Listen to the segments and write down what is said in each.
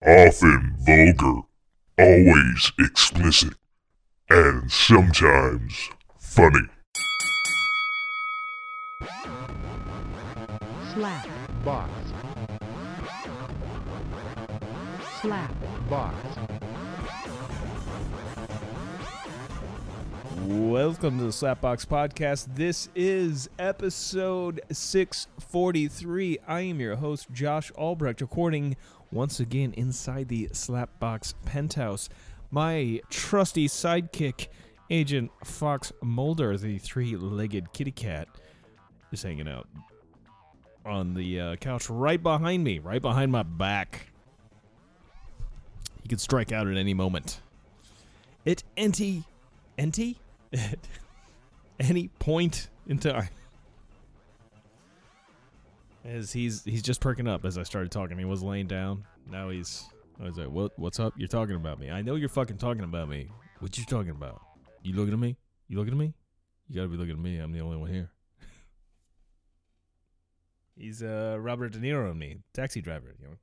Often vulgar, always explicit, and sometimes funny. Slap Box. slap Box. Welcome to the Slapbox Podcast. This is episode 643. I am your host, Josh Albrecht, recording once again inside the Slapbox penthouse. My trusty sidekick, Agent Fox Mulder, the three-legged kitty cat, is hanging out on the couch right behind me, right behind my back. He could strike out at any moment. At any point in time. As he's just perking up as I started talking. He was laying down. Now I was like, what's up? You're talking about me. I know you're fucking talking about me. What you talking about? You looking at me? You looking at me? You gotta be looking at me. I'm the only one here. He's Robert De Niro and me, taxi driver, you know.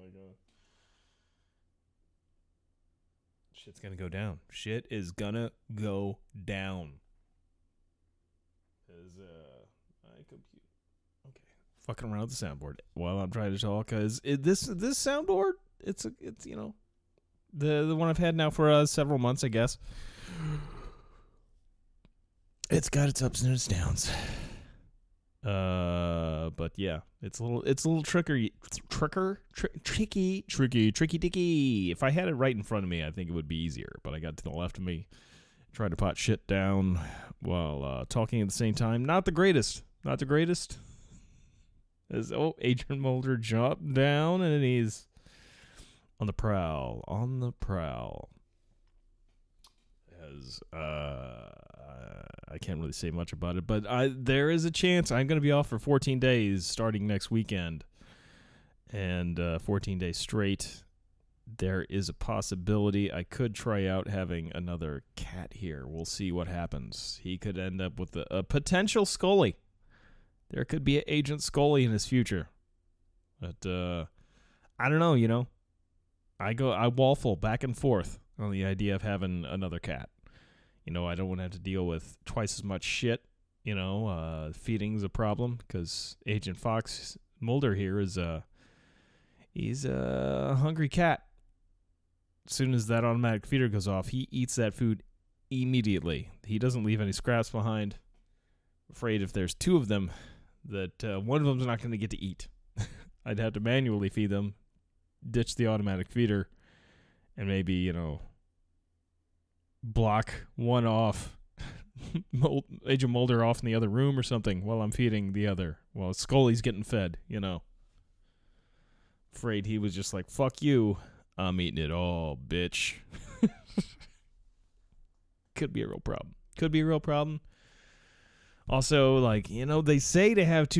Shit's gonna go down. Shit is gonna go down. Okay, fucking around with the soundboard while I'm trying to talk. Cause this soundboard, it's you know, the one I've had now for several months, I guess. It's got its ups and its downs. But yeah, it's a little tricky. If I had it right in front of me, I think it would be easier. But I got to the left of me, trying to pot shit down while talking at the same time. Not the greatest. As Agent Mulder jumped down and he's on the prowl. As I can't really say much about it, but there is a chance I'm going to be off for 14 days starting next weekend. And 14 days straight. There is a possibility I could try out having another cat here. We'll see what happens. He could end up with a potential Scully. There could be an Agent Scully in his future. But I don't know, you know. I waffle back and forth on the idea of having another cat. You know, I don't want to have to deal with twice as much shit. You know, feeding's a problem because Agent Fox Mulder here is he's a hungry cat. As soon as that automatic feeder goes off, he eats that food immediately. He doesn't leave any scraps behind. Afraid if there's two of them, that one of them's not going to get to eat. I'd have to manually feed them, ditch the automatic feeder, and maybe, you know, block one off, Agent Mulder off in the other room or something while I'm feeding the other. While Scully's getting fed, you know. Afraid he was just like, fuck you, I'm eating it all, bitch. Could be a real problem. Also, like, you know, they say to have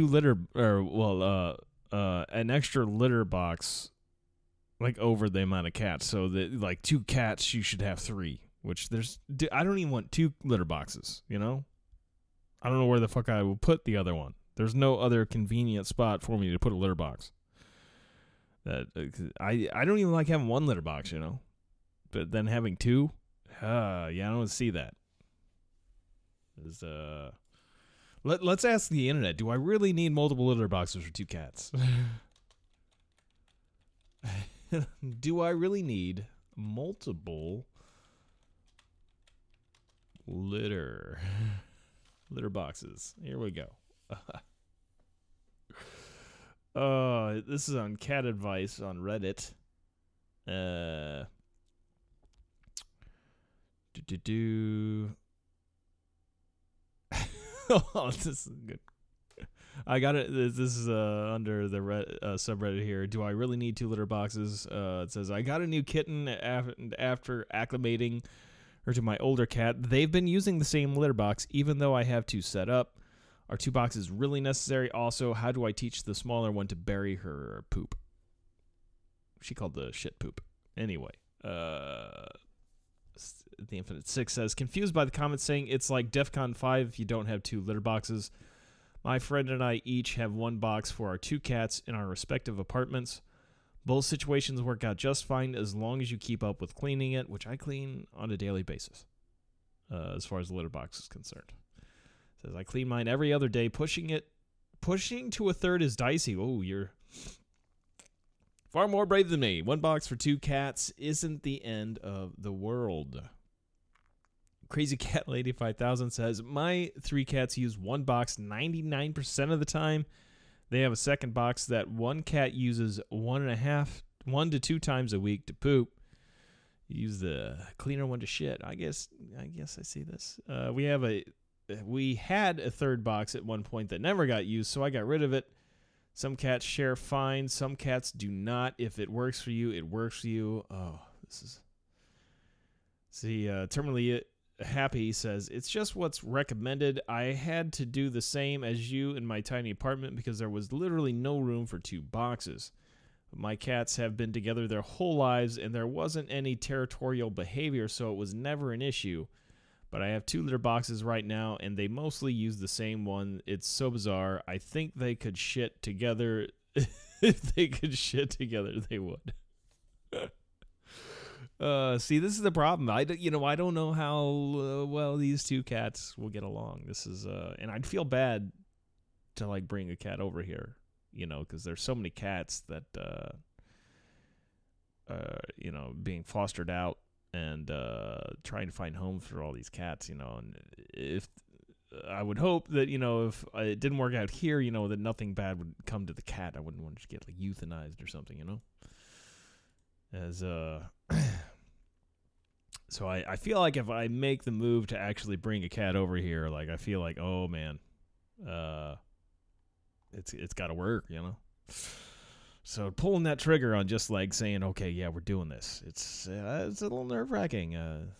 an extra litter box, like, over the amount of cats. So that, like, 2 cats, you should have 3. Which I don't even want 2 litter boxes, you know? I don't know where the fuck I will put the other one. There's no other convenient spot for me to put a litter box. That I don't even like having 1 litter box, you know? But then having 2? Yeah, I don't see that. Let's ask the internet, do I really need multiple litter boxes for 2 cats? Do I really need multiple litter boxes? Here we go. This is on cat advice on Reddit. Oh, this is good. I got it. This is under the subreddit here. Do I really need 2 litter boxes? It says, I got a new kitten after acclimating her to my older cat. They've been using the same litter box, even though I have 2 set up. Are 2 boxes really necessary? Also, how do I teach the smaller one to bury her poop? She called the shit poop. Anyway, the Infinite Six says, confused by the comments saying it's like DEFCON 5 if you don't have 2 litter boxes. My friend and I each have 1 box for our 2 cats in our respective apartments. Both situations work out just fine as long as you keep up with cleaning it, which I clean on a daily basis, as far as the litter box is concerned. It says, I clean mine every other day. Pushing to a third is dicey. Oh, you're far more brave than me. 1 box for 2 cats isn't the end of the world. Crazy Cat Lady 5000 says, my 3 cats use 1 box 99% of the time. They have a second box that 1 cat uses 1 to 2 times a week to poop. Use the cleaner one to shit. I guess I see this. We had a 3rd box at one point that never got used, so I got rid of it. Some cats share fine. Some cats do not. If it works for you, it works for you. Oh, this is... See, Terminally Happy says, it's just what's recommended. I had to do the same as you in my tiny apartment because there was literally no room for 2 boxes. My cats have been together their whole lives, and there wasn't any territorial behavior, so it was never an issue. But I have 2 litter boxes right now, and they mostly use the same one. It's so bizarre. I think they could shit together. If they could shit together, they would. See, this is the problem. I don't know how well these 2 cats will get along. This is, and I'd feel bad to like bring a cat over here, because there's so many cats that, being fostered out and trying to find homes for all these cats, and if I would hope that, if it didn't work out here, that nothing bad would come to the cat. I wouldn't want it to get like euthanized or something, as so I feel like if I make the move to actually bring a cat over here, like I feel like, oh man, it's got to work, So pulling that trigger on just like saying, okay, yeah, we're doing this. It's a little nerve wracking.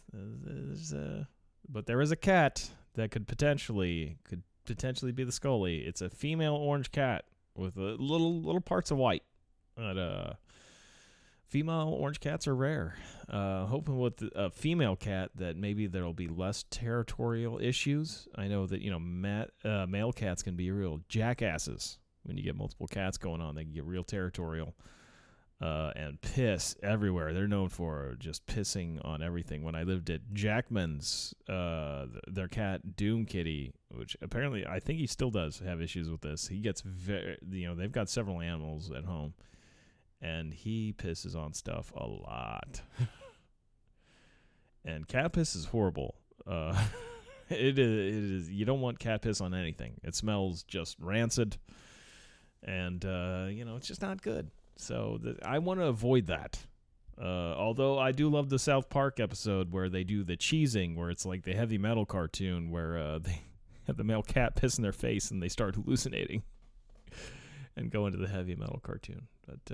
But there is a cat that could potentially be the Scully. It's a female orange cat with little parts of white. But female orange cats are rare. Hoping with a female cat that maybe there'll be less territorial issues. I know that male cats can be real jackasses. When you get multiple cats going on, they can get real territorial and piss everywhere. They're known for just pissing on everything. When I lived at Jackman's, their cat Doom Kitty, which apparently I think he still does have issues with this. He gets they've got several animals at home, and he pisses on stuff a lot. And cat piss is horrible. It is. You don't want cat piss on anything. It smells just rancid. And, it's just not good. So I want to avoid that. Although I do love the South Park episode where they do the cheesing, where it's like the heavy metal cartoon where they have the male cat piss in their face and they start hallucinating and go into the heavy metal cartoon.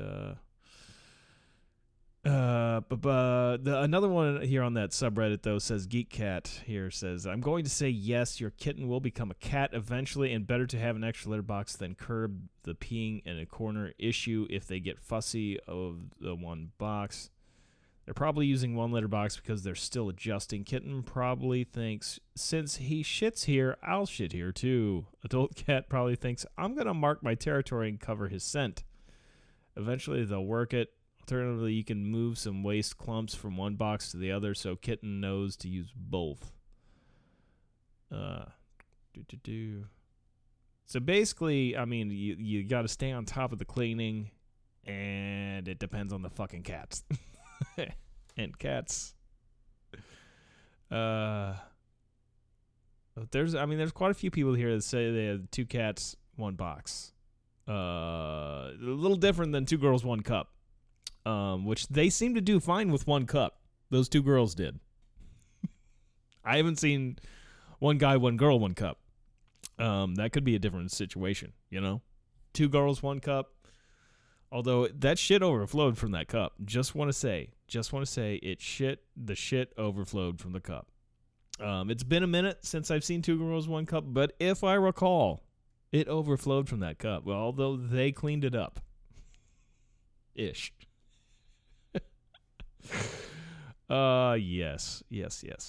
But another one here on that subreddit, though, says Geek Cat here says, I'm going to say yes, your kitten will become a cat eventually, and better to have an extra litter box than curb the peeing in a corner issue if they get fussy of the 1 box. They're probably using 1 litter box because they're still adjusting. Kitten probably thinks, since he shits here, I'll shit here too. Adult cat probably thinks, I'm going to mark my territory and cover his scent. Eventually they'll work it. Alternatively, you can move some waste clumps from 1 box to the other so kitten knows to use both. So basically, I mean, you got to stay on top of the cleaning, and it depends on the fucking cats. And cats. There's quite a few people here that say they have 2 cats, 1 box. A little different than 2 girls, 1 cup. Which they seem to do fine with 1 cup. Those 2 girls did. I haven't seen 1 guy, 1 girl, 1 cup. That could be a different situation, 2 girls, 1 cup. Although that shit overflowed from that cup. Just want to say, the shit overflowed from the cup. It's been a minute since I've seen 2 girls, 1 cup, but if I recall, it overflowed from that cup. Well, although they cleaned it up. Ish. Yes.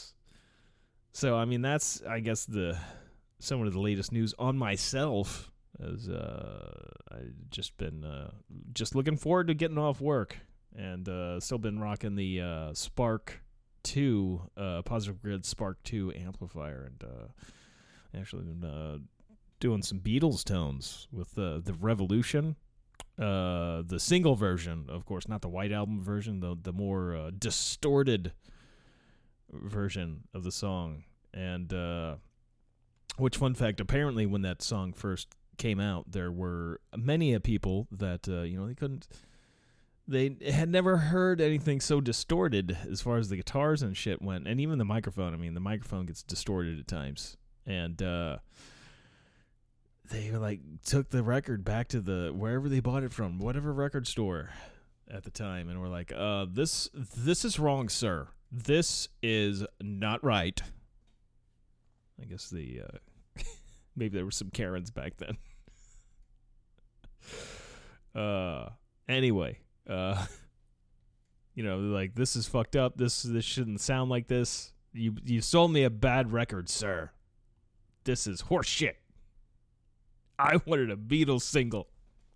So, I mean, that's, I guess, somewhat of the latest news on myself. as I've just been just looking forward to getting off work, and still been rocking the Spark 2 Positive Grid Spark 2 amplifier, and actually been doing some Beatles tones with the Revolution, the single version, of course, not the White Album version, the more distorted version of the song. And which, fun fact, apparently when that song first came out, there were many people that they had never heard anything so distorted as far as the guitars and shit went, and even the microphone. I mean, the microphone gets distorted at times, and they like took the record back to the wherever they bought it from, whatever record store at the time, and were like, this is wrong, sir. This is not right. I guess the maybe there were some Karens back then. Anyway, like, this is fucked up. This shouldn't sound like this. You sold me a bad record, sir. This is horse shit. I wanted a Beatles single.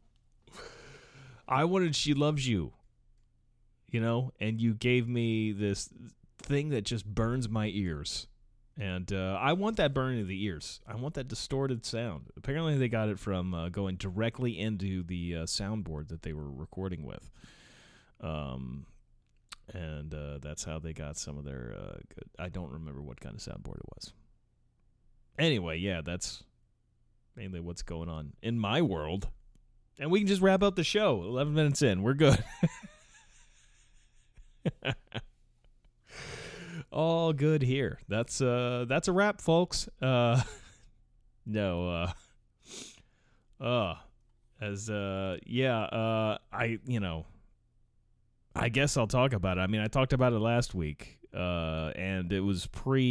I wanted She Loves You. And you gave me this thing that just burns my ears. And I want that burning of the ears. I want that distorted sound. Apparently they got it from going directly into the soundboard that they were recording with. And that's how they got some of their good. I don't remember what kind of soundboard it was. Anyway, yeah, that's mainly what's going on in my world. And we can just wrap up the show. 11 minutes in. We're good. All good here. That's a wrap, folks. I guess I'll talk about it. I mean, I talked about it last week, and it was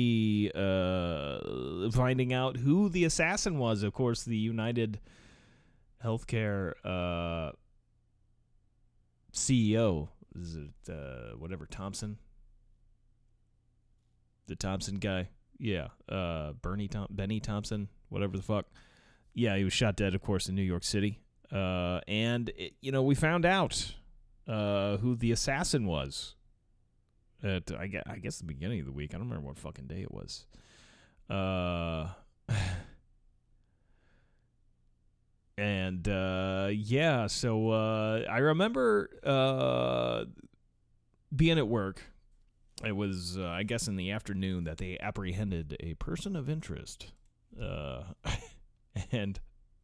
finding out who the assassin was. Of course, the United Healthcare CEO. Is it whatever, Thompson? The Thompson guy? Yeah. Benny Thompson, whatever the fuck. Yeah, he was shot dead, of course, in New York City. We found out who the assassin was at, I guess, the beginning of the week. I don't remember what fucking day it was. So I remember being at work. It was, I guess, in the afternoon that they apprehended a person of interest. And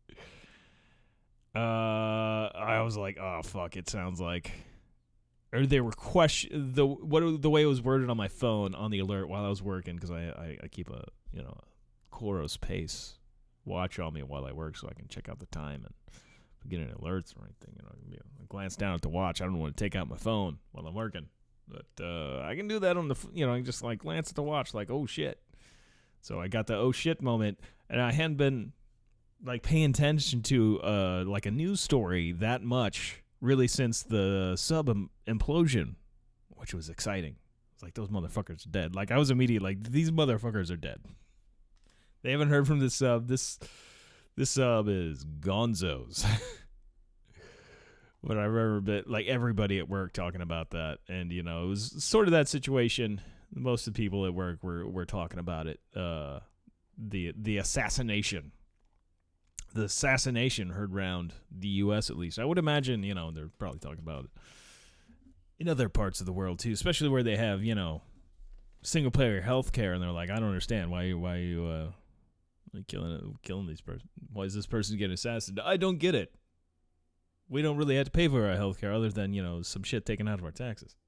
I was like, oh, fuck, it sounds like... Or they were the way it was worded on my phone on the alert while I was working, because I keep a Coros Pace watch on me while I work so I can check out the time and get any alerts or anything. I glance down at the watch. I don't want to take out my phone while I'm working. But I can do that on the, I just like glance at the watch like, oh shit. So I got the oh shit moment, and I hadn't been like paying attention to like a news story that much really since the sub implosion, which was exciting. It's like, those motherfuckers are dead. Like, I was immediately like, these motherfuckers are dead. They haven't heard from this sub. This sub is gonzos. But I remember like everybody at work talking about that, and it was sort of that situation. Most of the people at work were talking about it. The assassination. The assassination heard round the U.S. at least. I would imagine they're probably talking about it in other parts of the world too, especially where they have single player healthcare, and they're like, I don't understand why you killing these person. Why is this person getting assassinated? I don't get it. We don't really have to pay for our health care other than, some shit taken out of our taxes.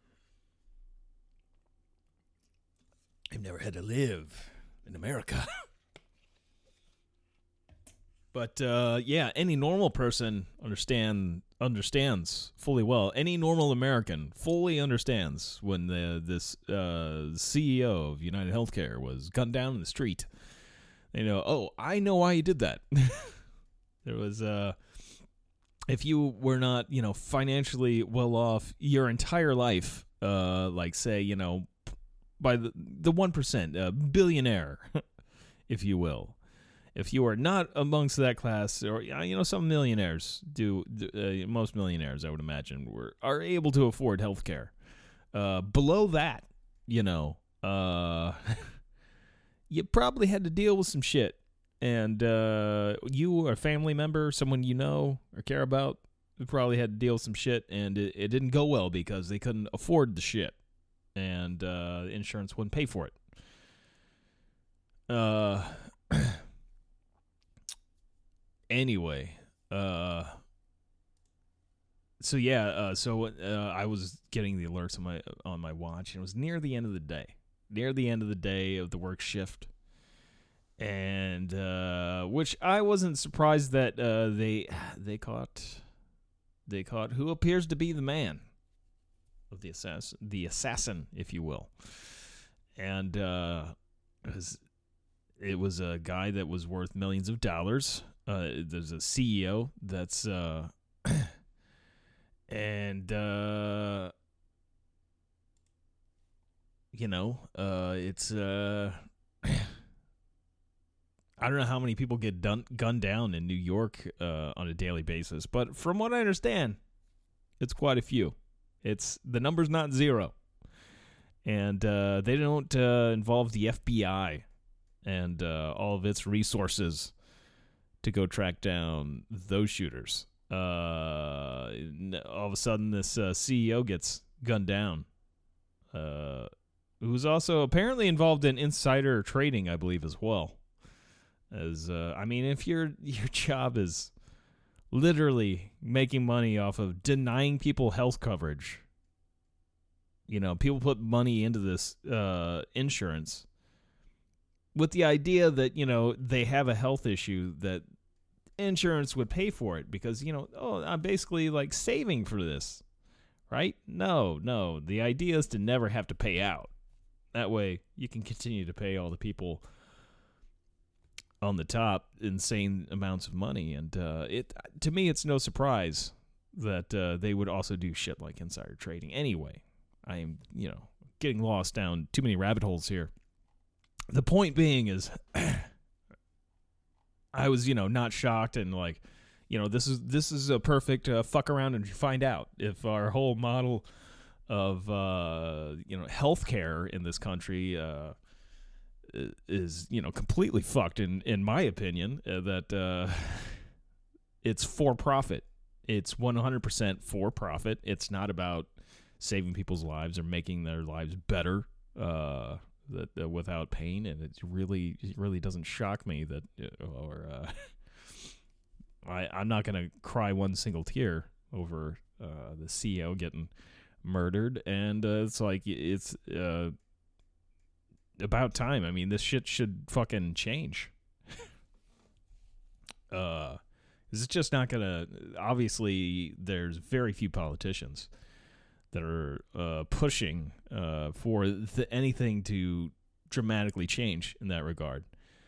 I've never had to live in America. But, any normal person understands fully well. Any normal American fully understands when this CEO of United Healthcare was gunned down in the street. I know why he did that. There was... if you were not, financially well off your entire life, like say, by the 1%, billionaire, if you will, if you are not amongst that class, or some millionaires most millionaires, I would imagine, are able to afford health care. Below that, you probably had to deal with some shit, and you or a family member, someone you know or care about, probably had to deal with some shit, and it didn't go well because they couldn't afford the shit, and insurance wouldn't pay for it. Anyway, so I was getting the alerts on my watch, and it was near the end of the day of the work shift, and which I wasn't surprised that they caught who appears to be the man of the assassin, if you will, and it was a guy that was worth millions of dollars. There's a CEO that's and it's I don't know how many people get gunned down in New York on a daily basis, but from what I understand, it's quite a few. The number's not zero, and they don't involve the FBI and all of its resources to go track down those shooters. All of a sudden, this CEO gets gunned down, who's also apparently involved in insider trading, I believe, as well. If your job is literally making money off of denying people health coverage, people put money into this insurance with the idea that, they have a health issue, that insurance would pay for it because, I'm basically like saving for this, right? No. The idea is to never have to pay out. That way you can continue to pay all the people on the top insane amounts of money. And to me, it's no surprise that they would also do shit like insider trading. Anyway, I am, getting lost down too many rabbit holes here. The point being is, I was, not shocked, and like, this is a perfect fuck around and find out if our whole model of healthcare in this country is completely fucked in my opinion. That it's for profit. It's 100% for profit. It's not about saving people's lives or making their lives better. That without pain, and it really doesn't shock me that, I'm not gonna cry one single tear over the CEO getting murdered, and it's like it's about time. I mean, this shit should fucking change. It's just not gonna. Obviously, there's very few politicians that are pushing for anything to dramatically change in that regard.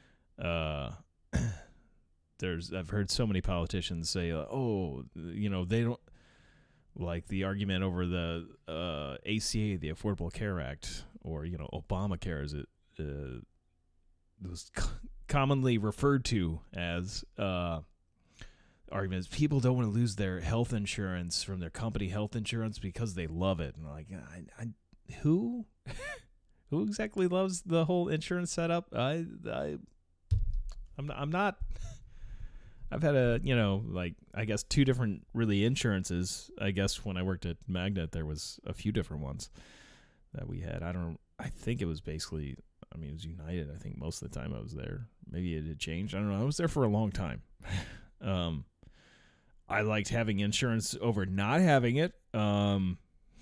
I've heard so many politicians say, they don't like the argument over the ACA, the Affordable Care Act, or Obamacare, as it was commonly referred to as. Arguments, people don't want to lose their health insurance from their company health insurance because they love it. And like, who exactly loves the whole insurance setup? I'm not. I've had I guess two different really insurances. I guess when I worked at Magnet, there was a few different ones that we had. I think it was basically, it was United. I think most of the time I was there. Maybe it had changed. I don't know. I was there for a long time. I liked having insurance over not having it. When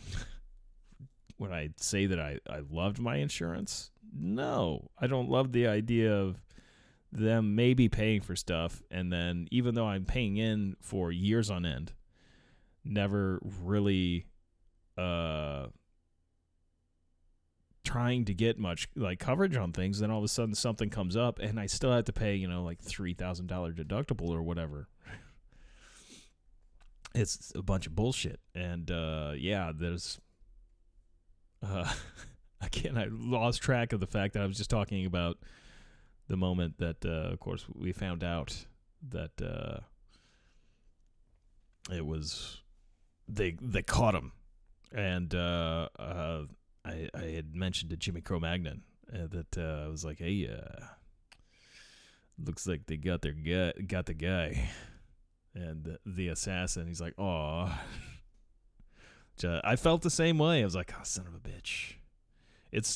I say that I loved my insurance, no, I don't love the idea of them maybe paying for stuff, and then even though I'm paying in for years on end, never really trying to get much like coverage on things, then all of a sudden something comes up and I still have to pay, like $3,000 deductible or whatever. It's a bunch of bullshit. And there's again, I lost track of the fact that I was just talking about the moment that, of course, we found out that it was they caught him, and I had mentioned to Jimmy Cro-Magnon that I was like, hey, looks like they got the guy, and the assassin. He's like, aw. I felt the same way. I was like, oh, son of a bitch. It's,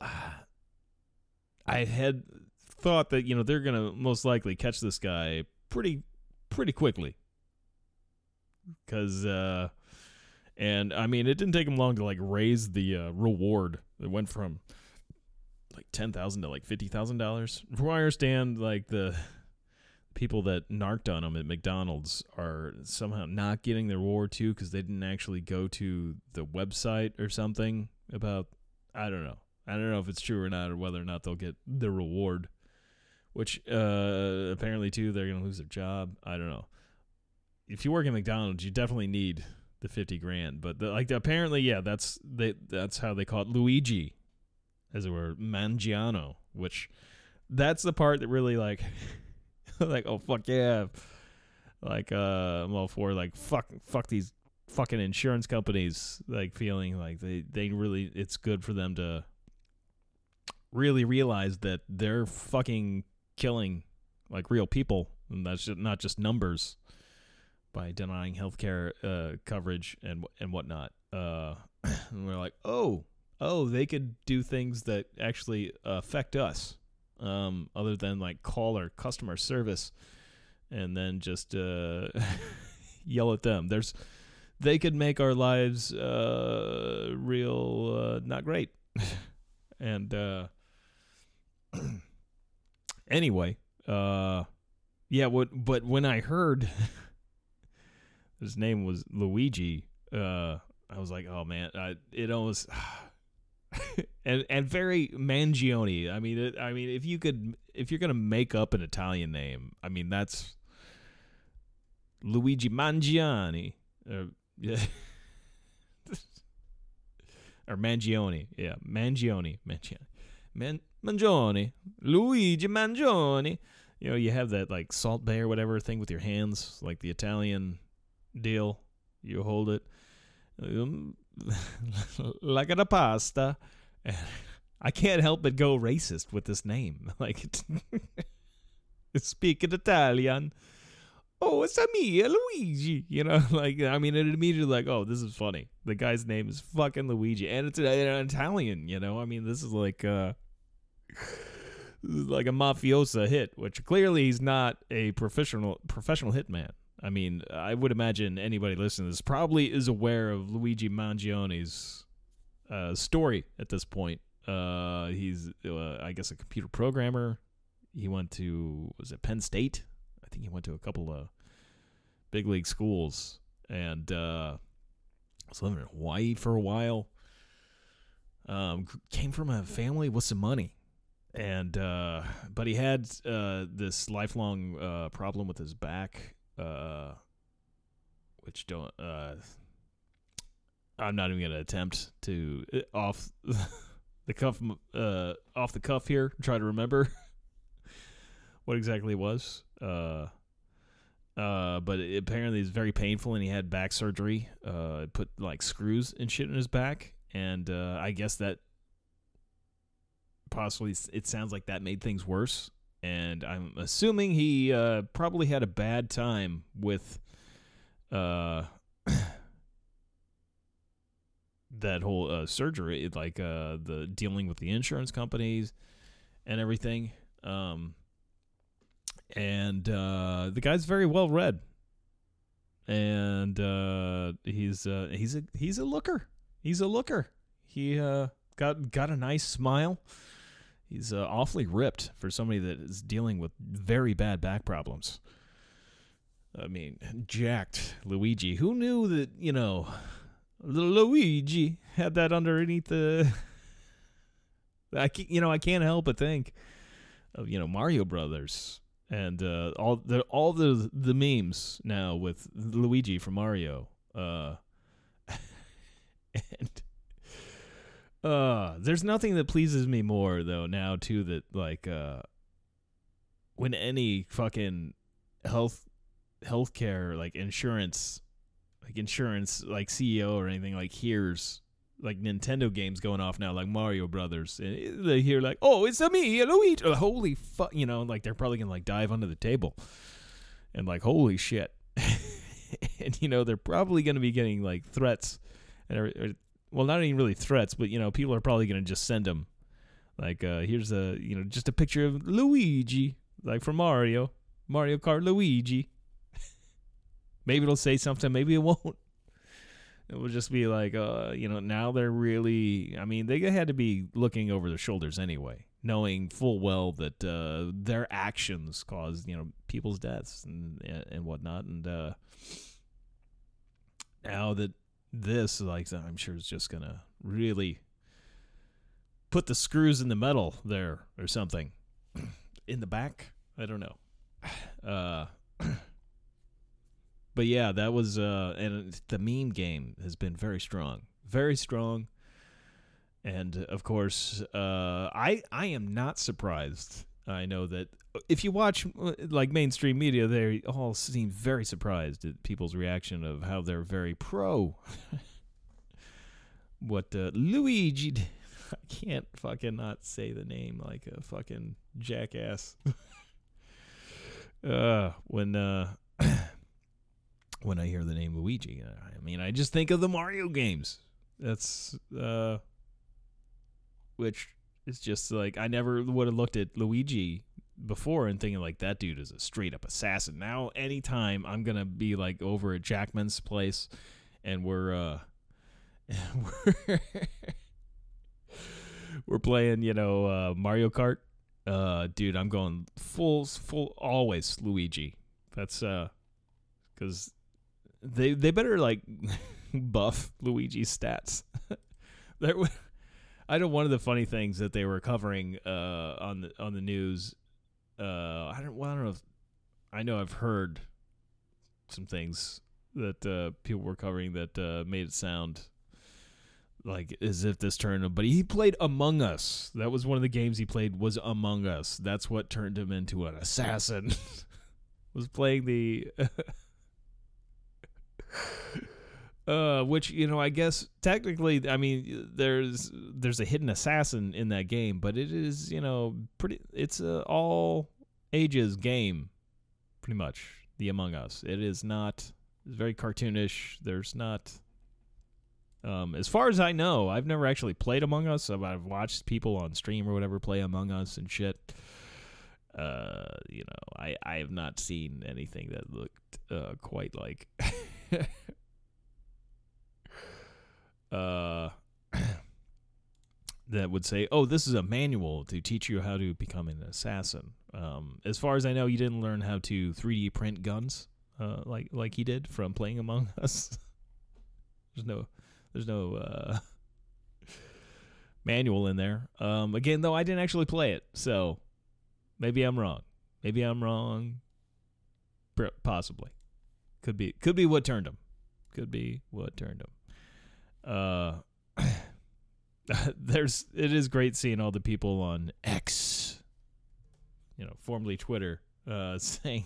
I had thought that, they're going to most likely catch this guy pretty quickly. Because, and I mean, it didn't take him long to, like, raise the reward. It went from, like, $10,000 to, like, $50,000. From what I understand, like, the people that narked on him at McDonald's are somehow not getting their reward, too, because they didn't actually go to the website or something about, I don't know. I don't know if it's true or not, or whether or not they'll get the reward, which apparently, too, they're going to lose their job. I don't know. If you work at McDonald's, you definitely need the $50,000. But apparently, yeah, that's how they call it Luigi, as it were, Mangiano. Which that's the part that really like, like, oh fuck yeah, like I'm all for like fuck these fucking insurance companies, like feeling like they really, it's good for them to really realize that they're fucking killing like real people, and that's not just numbers, by denying healthcare coverage and whatnot. And we're like, oh, they could do things that actually affect us, other than like call our customer service and then just yell at them. They could make our lives real not great. And anyway, yeah. But when I heard his name was Luigi, I was like, oh man, it almost and very Mangione. I mean, if you're gonna make up an Italian name, I mean that's Luigi Mangione, yeah, or Mangione, yeah, Mangione, Luigi Mangione. You have that like Salt Bay or whatever thing with your hands, like the Italian deal. You hold it like a pasta. I can't help but go racist with this name. Like, it's speaking Italian. Oh, it's me, Luigi. Like, I mean, it immediately like, oh, this is funny. The guy's name is fucking Luigi, and it's an Italian. I mean, this is like a mafiosa hit, which clearly he's not a professional hitman. I mean, I would imagine anybody listening to this probably is aware of Luigi Mangione's story at this point. He's, I guess, a computer programmer. He went to, was it Penn State? I think he went to a couple of big league schools, and was living in Hawaii for a while. Came from a family with some money, and but he had this lifelong problem with his back. Which I'm not even gonna attempt to off the cuff here try to remember what exactly it was. But apparently it's very painful, and he had back surgery. Put like screws and shit in his back, and I guess that possibly, it sounds like that made things worse. And I'm assuming he probably had a bad time with that whole surgery, like the dealing with the insurance companies and everything. And the guy's very well read, and he's a looker. He's a looker. He got a nice smile. He's awfully ripped for somebody that is dealing with very bad back problems. I mean, jacked Luigi. Who knew that, Luigi had that underneath the... I can't help but think of, Mario Brothers and all the memes now with Luigi from Mario. And there's nothing that pleases me more though now too, that like when any fucking healthcare like insurance like CEO or anything like hears like Nintendo games going off now, like Mario Brothers, and they hear like, oh, it's a me, Luigi. Holy fuck, like they're probably gonna like dive under the table and like, holy shit. And they're probably gonna be getting like threats, and well, not even really threats, but people are probably gonna just send them like, here's a just a picture of Luigi, like from Mario Kart Luigi. Maybe it'll say something, maybe it won't. It will just be like, now they're really, I mean, they had to be looking over their shoulders anyway, knowing full well that their actions caused, people's deaths and whatnot. And now that this, like, I'm sure is just going to really put the screws in the metal there or something. In the back? I don't know. But yeah, that was, and the meme game has been very strong. Very strong. And, of course, I am not surprised. I know that if you watch, like, mainstream media, they all seem very surprised at people's reaction of how they're very pro what Luigi did. I can't fucking not say the name like a fucking jackass. When I hear the name Luigi, I mean, I just think of the Mario games. That's, which is just like, I never would have looked at Luigi before and thinking like, that dude is a straight up assassin. Now, anytime I'm going to be like over at Jackman's place and we're playing, Mario Kart, dude, I'm going full, always Luigi. That's, because they better like buff Luigi's stats. I know one of the funny things that they were covering on the news. I don't know. I know I've heard some things that people were covering that made it sound like as if this turned him. But he played Among Us. That was one of the games he played. Was Among Us. That's what turned him into an assassin. Was playing the. Which, I guess technically, I mean, there's a hidden assassin in that game, but it is, it's a all ages game, pretty much, the Among Us. It is not, it's very cartoonish. There's not, as far as I know, I've never actually played Among Us. I've watched people on stream or whatever play Among Us and shit. I have not seen anything that looked quite like that would say, oh, this is a manual to teach you how to become an assassin. As far as I know, you didn't learn how to 3D print guns like he did from playing Among Us. There's no manual in there. Again, though, I didn't actually play it, so maybe I'm wrong. Possibly. Could be what turned him. It is great seeing all the people on X, formerly Twitter, saying,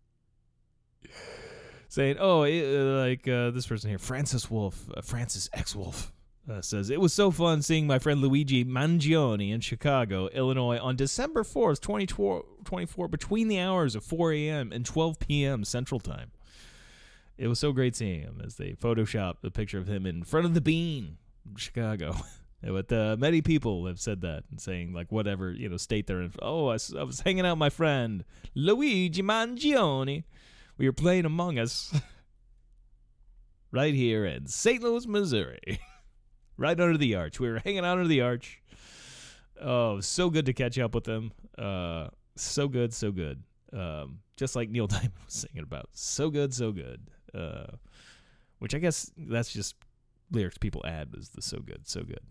oh, this person here, Francis X Wolf, says, it was so fun seeing my friend Luigi Mangione in Chicago, Illinois on December 4th, 2024, between the hours of 4 a.m. and 12 p.m. Central Time. It was so great seeing him as they photoshopped the picture of him in front of the Bean in Chicago. But many people have said that and saying, like, whatever, state they're in. Oh, I was hanging out with my friend Luigi Mangione. We were playing Among Us right here in St. Louis, Missouri. Right under the arch. We were hanging out under the arch. Oh, so good to catch up with them. So good. Just like Neil Diamond was singing about. So good. Which I guess that's just lyrics people add was the so good.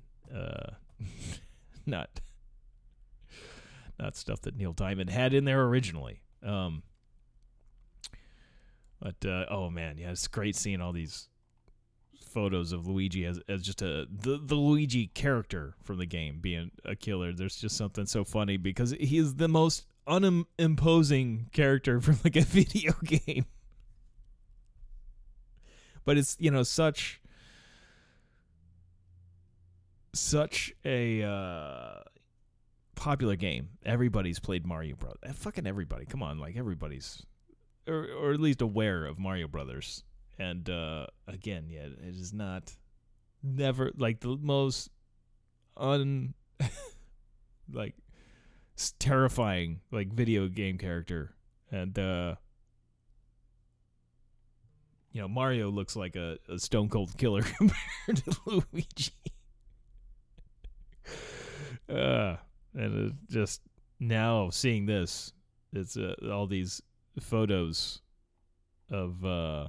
Not stuff that Neil Diamond had in there originally. Oh man, yeah, it's great seeing all these photos of Luigi as just the Luigi character from the game being a killer. There's just something so funny because he is the most unimposing character from like a video game. But it's, such a popular game. Everybody's played Mario Bros. Fucking everybody. Come on, like everybody's or at least aware of Mario Brothers. And again, yeah, it is never like the most like terrifying like video game character. And Mario looks like a stone cold killer compared to Luigi. And it just now seeing this, it's all these photos of the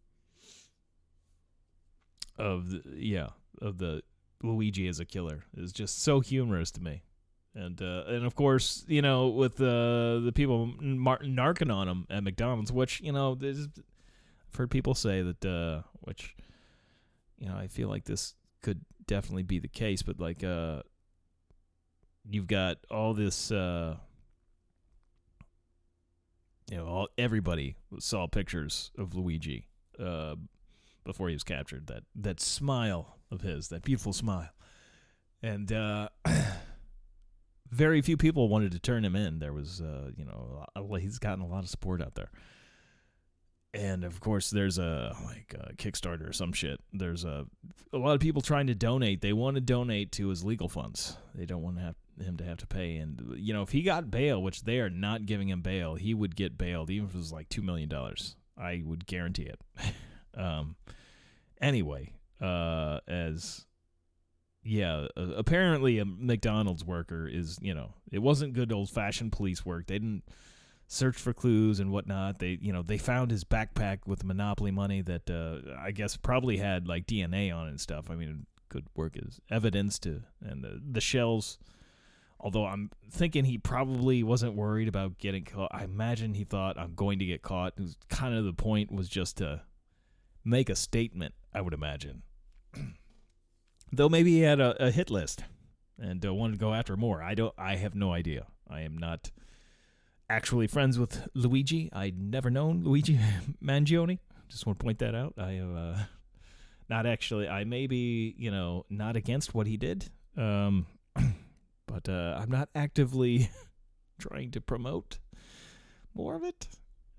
Luigi as a killer is just so humorous to me. And of course, with the people narking on him at McDonald's, which I've heard people say that, which I feel like this could definitely be the case, but like you've got all this, everybody saw pictures of Luigi before he was captured. That smile of his, that beautiful smile, and very few people wanted to turn him in. There was, he's gotten a lot of support out there. And of course, there's a Kickstarter or some shit. There's a lot of people trying to donate. They want to donate to his legal funds. They don't want him to have to pay. And if he got bail, which they are not giving him bail, he would get bailed, even if it was like $2 million. I would guarantee it. Anyway, apparently a McDonald's worker is, it wasn't good old-fashioned police work. They didn't search for clues and whatnot. They found his backpack with Monopoly money that I guess probably had like DNA on it and stuff. I mean, it could work as evidence and the shells. Although I'm thinking he probably wasn't worried about getting caught. I imagine he thought, I'm going to get caught. It was kind of the point was just to make a statement, I would imagine. Though maybe he had a hit list and wanted to go after more. I have no idea. I am not actually friends with Luigi. I'd never known Luigi Mangione. Just want to point that out. I have not actually. I may be, not against what he did, but I'm not actively trying to promote more of it.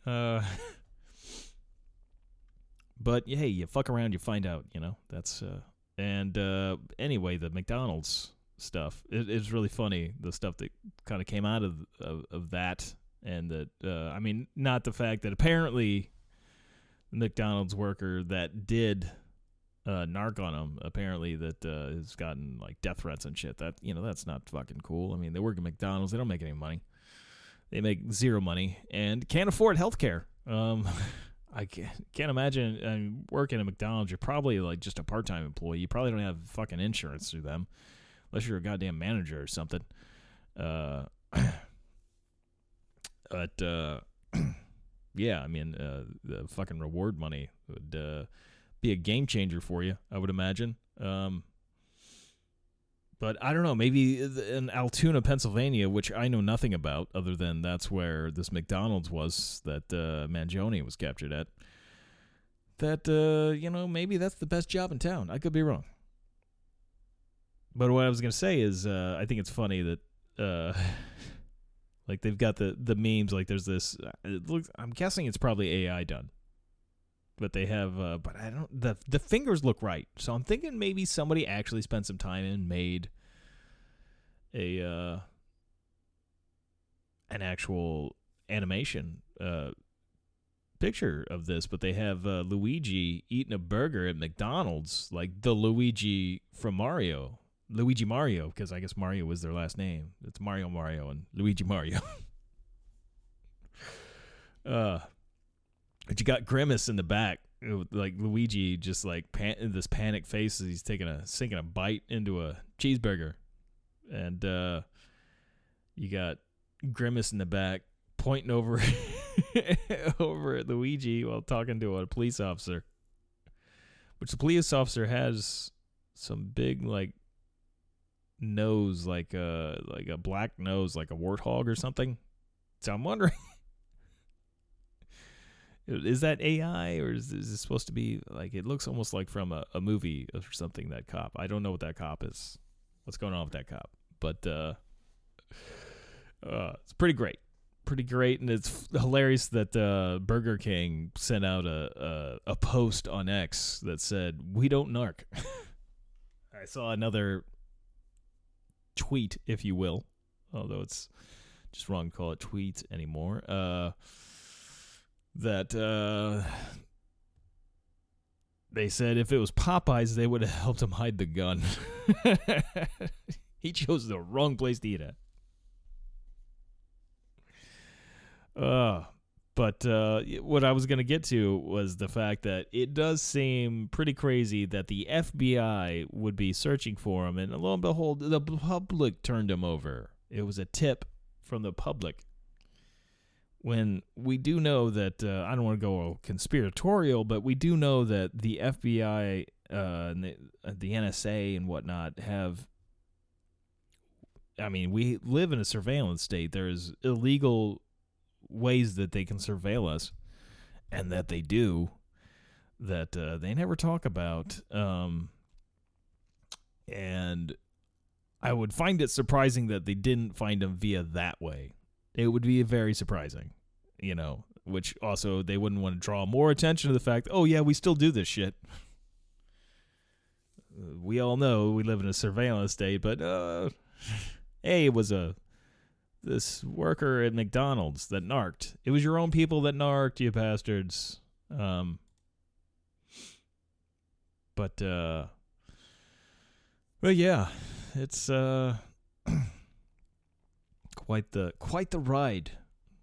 But hey, you fuck around, you find out. That's and anyway, the McDonald's stuff. It's really funny, the stuff that kind of came out of that. And that, not the fact that apparently the McDonald's worker that did narc on him, apparently that has gotten like death threats and shit. That that's not fucking cool. I mean, they work at McDonald's, they don't make any money. They make zero money and can't afford healthcare. I can't imagine working at McDonald's. You're probably like just a part-time employee. You probably don't have fucking insurance through them, unless you're a goddamn manager or something. But, yeah, the fucking reward money would be a game changer for you, I would imagine. But I don't know, maybe in Altoona, Pennsylvania, which I know nothing about, other than that's where this McDonald's was that Mangione was captured at, that, maybe that's the best job in town. I could be wrong. But what I was going to say is I think it's funny that... like they've got the memes, like there's this, I'm guessing it's probably AI done. But they have, but I don't, the fingers look right. So I'm thinking maybe somebody actually spent some time and made an actual animation picture of this. But they have Luigi eating a burger at McDonald's, like the Luigi from Mario. Luigi Mario, because I guess Mario was their last name. It's Mario and Luigi Mario. But you got Grimace in the back, like Luigi, just like this panic face as he's sinking a bite into a cheeseburger, and you got Grimace in the back pointing over over at Luigi while talking to a police officer, which the police officer has some big like nose, like a black nose, like a warthog or something. So I'm wondering, is that AI or is this supposed to be like, it looks almost like from a movie or something, that cop. I don't know what that cop is. What's going on with that cop? But it's pretty great. Pretty great, and it's hilarious that Burger King sent out a post on X that said, "We don't narc." I saw another tweet, if you will, although it's just wrong to call it tweets anymore, that they said if it was Popeyes, they would have helped him hide the gun. He chose the wrong place to eat at. But what I was going to get to was the fact that it does seem pretty crazy that the FBI would be searching for him, and lo and behold, the public turned him over. It was a tip from the public. When we do know that, I don't want to go conspiratorial, but we do know that the FBI and the NSA and whatnot have, I mean, we live in a surveillance state. There's illegal ways that they can surveil us, and that they do, that they never talk about. And I would find it surprising that they didn't find him via that way. It would be very surprising, you know, which also they wouldn't want to draw more attention to the fact, oh yeah, we still do this shit. We all know we live in a surveillance state, but hey, it was this worker at McDonald's that narked. It was your own people that narked, you bastards. But yeah, it's quite the ride.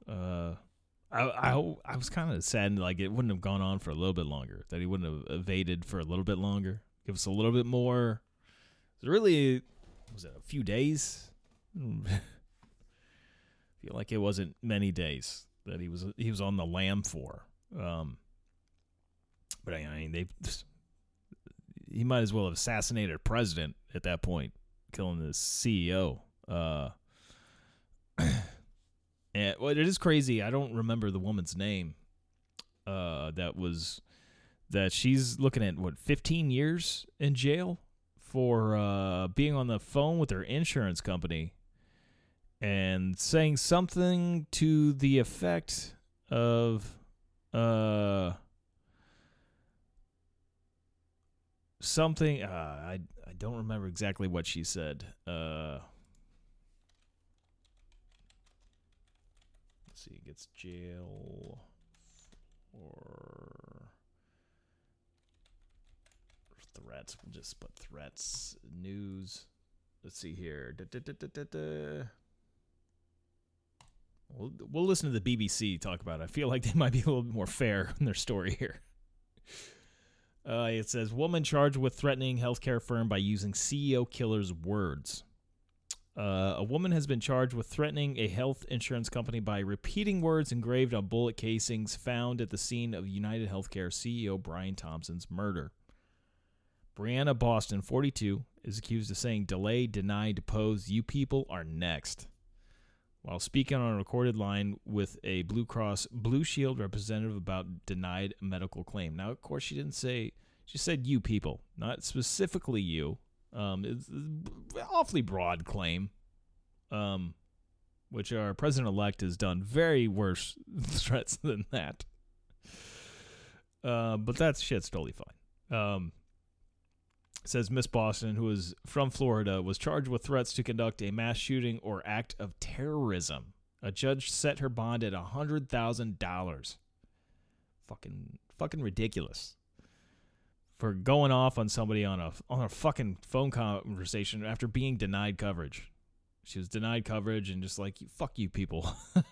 I was kind of sad, like it wouldn't have gone on for a little bit longer, that he wouldn't have evaded for a little bit longer. Give us a little bit more. It really was it a few days? Feel like it wasn't many days that he was on the lam for. But I mean, he might as well have assassinated a president at that point, killing the CEO. And well, it is crazy. I don't remember the woman's name. That she's looking at 15 years in jail for being on the phone with her insurance company and saying something to the effect of something. I don't remember exactly what she said. Let's see, gets jail for threats. We'll just put threats news. Let's see here. We'll listen to the BBC talk about it. I feel like they might be a little bit more fair in their story here. It says, woman charged with threatening healthcare firm by using CEO killer's words. A woman has been charged with threatening a health insurance company by repeating words engraved on bullet casings found at the scene of United Healthcare CEO Brian Thompson's murder. Brianna Boston, 42, is accused of saying, delay, deny, depose, you people are next, while speaking on a recorded line with a Blue Cross Blue Shield representative about denied medical claim. Now, of course, she didn't say, she said you people, not specifically you. It's an awfully broad claim, which our president-elect has done very worse threats than that. But that shit's totally fine. It says Miss Boston, who is from Florida, was charged with threats to conduct a mass shooting or act of terrorism. A judge set her bond at $100,000. Fucking ridiculous. For going off on somebody on a fucking phone conversation after being denied coverage. She was denied coverage and just like, fuck you people.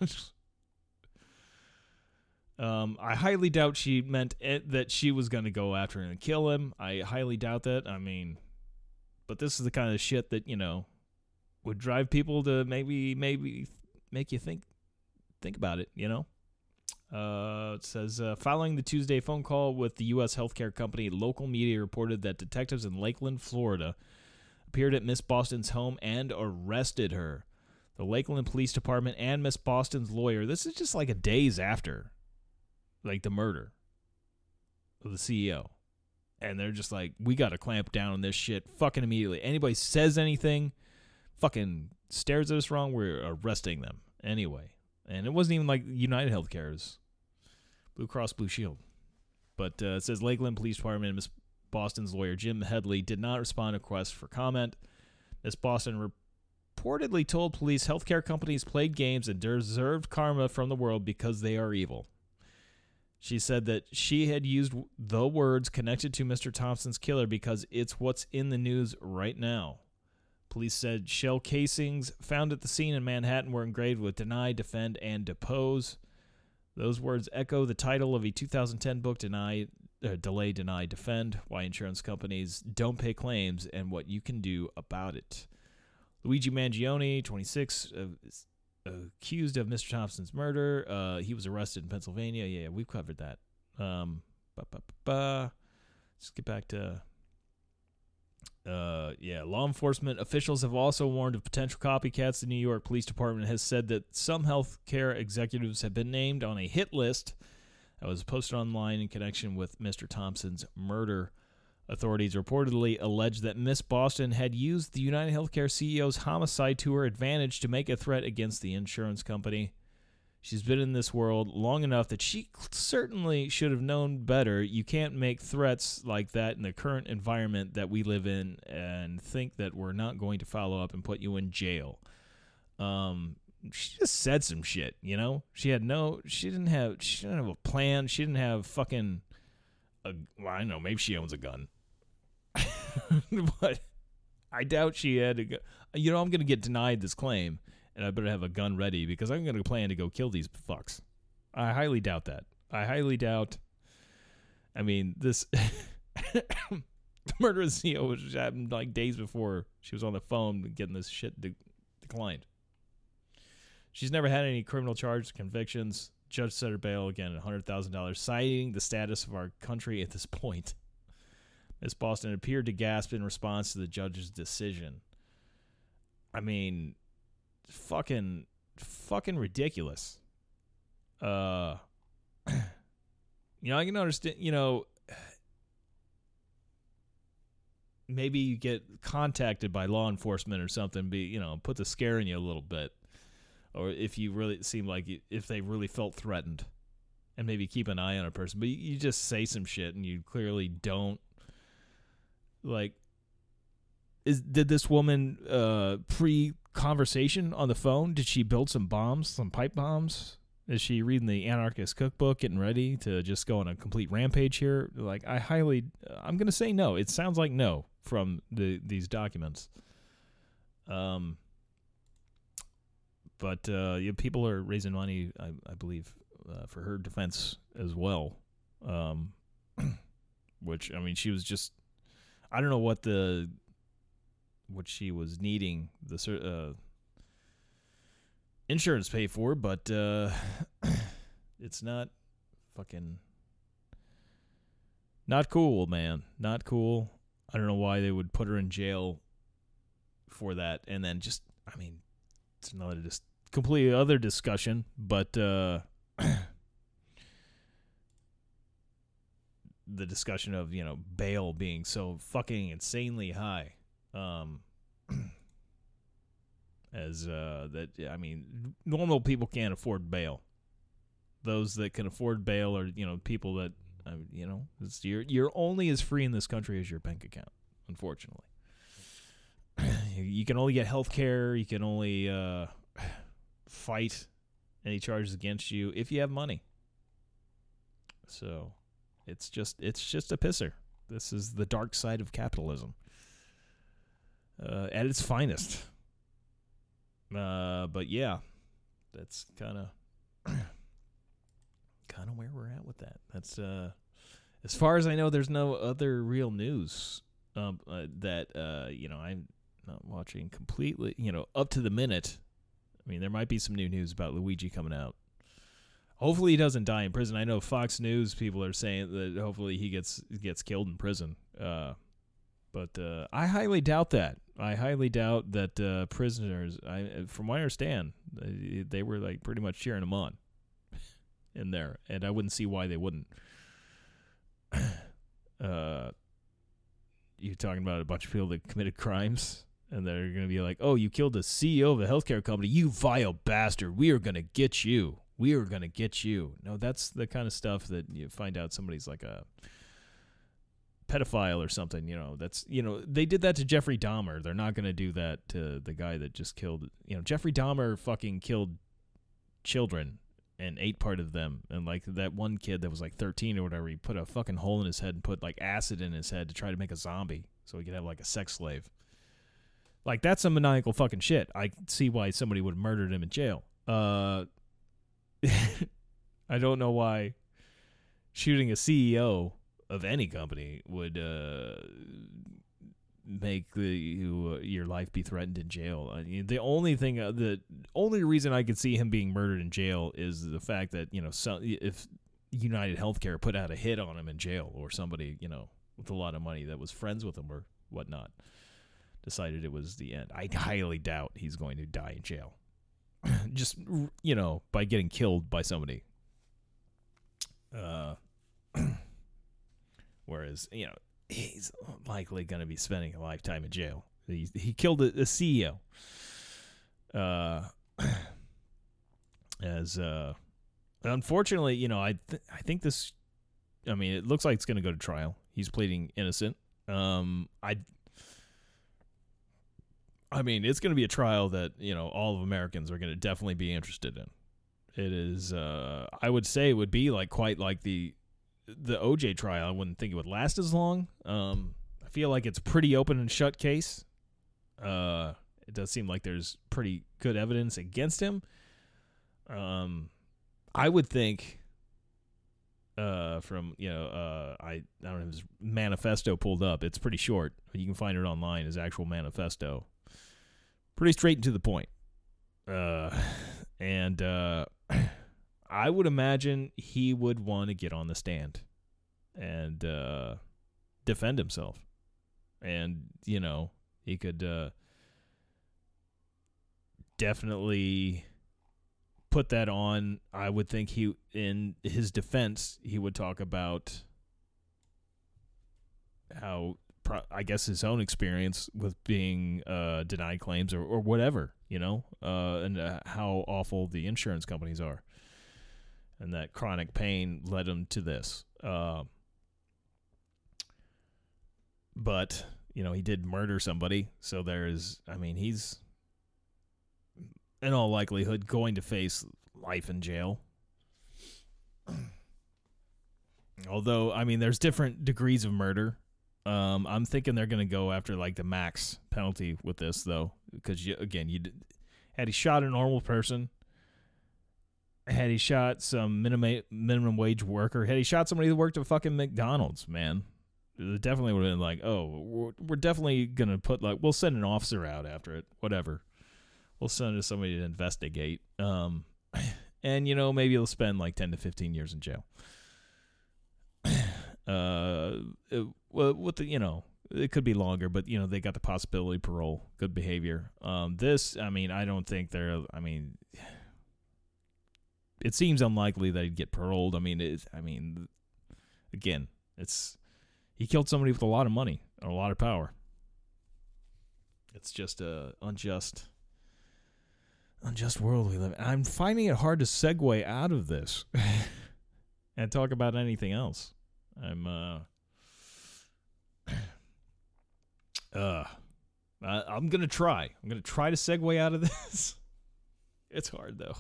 I highly doubt she meant that she was going to go after him and kill him. I highly doubt that. I mean, but this is the kind of shit that, you know, would drive people to maybe make you think about it, you know? It says, following the Tuesday phone call with the U.S. healthcare company, local media reported that detectives in Lakeland, Florida, appeared at Miss Boston's home and arrested her. The Lakeland Police Department and Miss Boston's lawyer, this is just like a days after, like, the murder of the CEO. And they're just like, we got to clamp down on this shit fucking immediately. Anybody says anything, fucking stares at us wrong, we're arresting them. Anyway. And it wasn't even like United Healthcare's Blue Cross Blue Shield. But it says Lakeland Police Department and Miss Boston's lawyer, Jim Headley, did not respond to requests for comment. Miss Boston reportedly told police healthcare companies played games and deserved karma from the world because they are evil. She said that she had used the words connected to Mr. Thompson's killer because it's what's in the news right now. Police said shell casings found at the scene in Manhattan were engraved with deny, defend, and depose. Those words echo the title of a 2010 book, Delay, Deny, Defend, Why Insurance Companies Don't Pay Claims and What You Can Do About It. Luigi Mangione, 26, accused of Mr. Thompson's murder. He was arrested in Pennsylvania. Yeah, we've covered that. Let's get back to... law enforcement officials have also warned of potential copycats. The New York Police Department has said that some healthcare executives have been named on a hit list that was posted online in connection with Mr. Thompson's murder. Authorities reportedly allege that Miss Boston had used the United Healthcare CEO's homicide to her advantage to make a threat against the insurance company. She's been in this world long enough that she certainly should have known better. You can't make threats like that in the current environment that we live in and think that we're not going to follow up and put you in jail. She just said some shit, you know? She didn't have a plan. She didn't have fucking I don't know, maybe she owns a gun. But I doubt she had a gun. You know, I'm going to get denied this claim. And I better have a gun ready because I'm going to plan to go kill these fucks. I highly doubt that. I mean, this the murder of the CEO was happened like days before she was on the phone getting this shit declined. She's never had any criminal charges, convictions. Judge set her bail again at $100,000, citing the status of our country at this point. Miss Boston appeared to gasp in response to the judge's decision. I mean, fucking ridiculous. I can understand, maybe you get contacted by law enforcement or something, put the scare in you a little bit. Or if you really seem like if they really felt threatened, and maybe keep an eye on a person, but you just say some shit and you clearly don't. Like, did this woman pre-conversation on the phone? Did she build some bombs, some pipe bombs? Is she reading the Anarchist Cookbook, getting ready to just go on a complete rampage here? Like, I'm going to say no. It sounds like no from these documents. But people are raising money, I believe, for her defense as well. Which, I mean, she was just, I don't know what she was needing the insurance pay for, but it's not fucking not cool, man. Not cool. I don't know why they would put her in jail for that, and then just, I mean, it's another just completely other discussion, but the discussion of, bail being so fucking insanely high, as that, I mean, normal people can't afford bail. Those that can afford bail are, people that, you're only as free in this country as your bank account, unfortunately. You can only get health care. You can only fight any charges against you if you have money. So it's just a pisser. This is the dark side of capitalism at its finest. But yeah, that's kind of where we're at with that. That's as far as I know, there's no other real news that I'm not watching completely, up to the minute. I mean, there might be some new news about Luigi coming out. Hopefully he doesn't die in prison. I know Fox News people are saying that hopefully he gets killed in prison. But But I highly doubt that. I highly doubt that prisoners. From what I understand, they were like pretty much cheering him on in there, and I wouldn't see why they wouldn't. You're talking about a bunch of people that committed crimes, and they're going to be like, "Oh, you killed the CEO of a healthcare company, you vile bastard! We are going to get you. We are going to get you." No, that's the kind of stuff that you find out somebody's like a pedophile or something. That's they did that to Jeffrey Dahmer. They're not going to do that to the guy that just killed. Jeffrey Dahmer fucking killed children and ate part of them, and like that one kid that was like 13 or whatever, he put a fucking hole in his head and put like acid in his head to try to make a zombie so he could have like a sex slave. Like, that's some maniacal fucking shit. I see why somebody would have murdered him in jail. I don't know why shooting a CEO of any company would make your life be threatened in jail. The only reason I could see him being murdered in jail is the fact that if United Healthcare put out a hit on him in jail, or somebody with a lot of money that was friends with him or whatnot decided it was the end. I highly doubt he's going to die in jail. Just by getting killed by somebody. Whereas he's likely going to be spending a lifetime in jail. He killed a CEO. Unfortunately, I think this. I mean, it looks like it's going to go to trial. He's pleading innocent. I mean, it's going to be a trial that all of Americans are going to definitely be interested in. It is. I would say it would be quite like the OJ trial. I wouldn't think it would last as long. I feel like it's a pretty open and shut case. It does seem like there's pretty good evidence against him. I would think from I don't have his manifesto pulled up. It's pretty short, but you can find it online. His actual manifesto, pretty straight and to the point. And I would imagine he would want to get on the stand and defend himself. And, he could definitely put that on. I would think in his defense, he would talk about how, I guess, his own experience with being denied claims or whatever, and how awful the insurance companies are. And that chronic pain led him to this. But, he did murder somebody. So he's in all likelihood going to face life in jail. Although, there's different degrees of murder. I'm thinking they're going to go after the max penalty with this, though. Because, had he shot a normal person, had he shot some minimum wage worker, had he shot somebody that worked at fucking McDonald's, man, it definitely would have been we're definitely going to put, we'll send an officer out after it, whatever. We'll send somebody to investigate. And, maybe he'll spend 10 to 15 years in jail. With the, it could be longer, but, they got the possibility of parole, good behavior. This, I don't think it seems unlikely that he'd get paroled. Again, he killed somebody with a lot of money or a lot of power. It's just a unjust world we live in. I'm finding it hard to segue out of this and talk about anything else. I'm gonna try. I'm gonna try to segue out of this. It's hard though.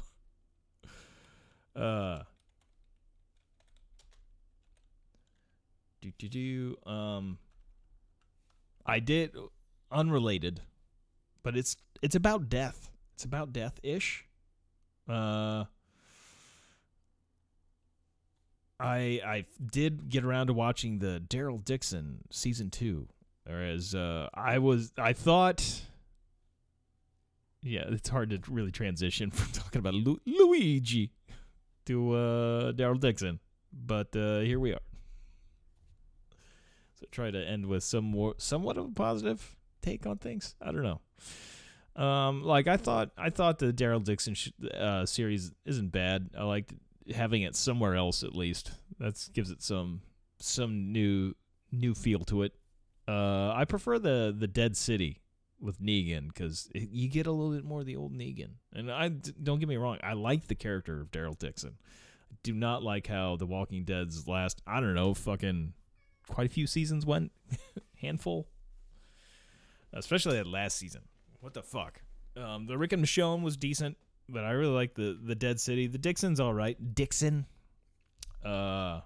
I did unrelated, but it's about death. It's about death-ish. I did get around to watching the Daryl Dixon season 2, whereas I thought. Yeah, it's hard to really transition from talking about Luigi to Daryl Dixon, but here we are. try to end with somewhat of a positive take on things. I don't know. Like I thought the Daryl Dixon series isn't bad. I liked having it somewhere else at least. That gives it some new feel to it. I prefer the Dead City with Negan because you get a little bit more of the old Negan. And don't get me wrong, I like the character of Daryl Dixon. I do not like how The Walking Dead's last, I don't know, fucking quite a few seasons went. Handful. Especially that last season. What the fuck? The Rick and Michonne was decent, but I really like the Dead City. The Dixon's all right. Dixon. As